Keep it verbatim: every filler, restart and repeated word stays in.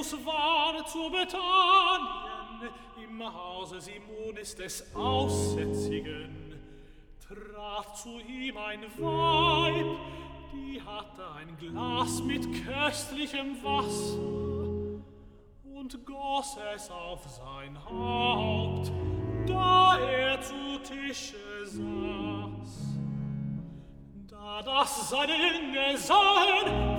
Jesus war zu Bethanien, im Hause Simonis des Aussätzigen. Trat zu ihm ein Weib, die hatte ein Glas mit köstlichem Wasser und goss es auf sein Haupt, da er zu Tische saß. Da das seine Jünger sahen,